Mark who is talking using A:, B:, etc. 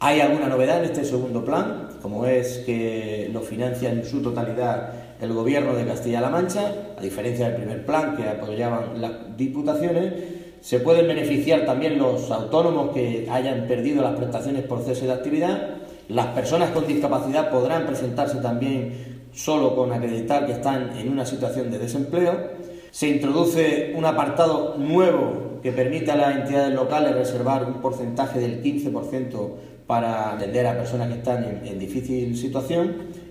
A: Hay alguna novedad en este segundo plan, como es que lo financia en su totalidad el Gobierno de Castilla-La Mancha, a diferencia del primer plan que apoyaban las diputaciones. Se pueden beneficiar también los autónomos que hayan perdido las prestaciones por cese de actividad. Las personas con discapacidad podrán presentarse también solo con acreditar que están en una situación de desempleo. Se introduce un apartado nuevo que permite a las entidades locales reservar un porcentaje del 15% para atender a personas que están en difícil situación.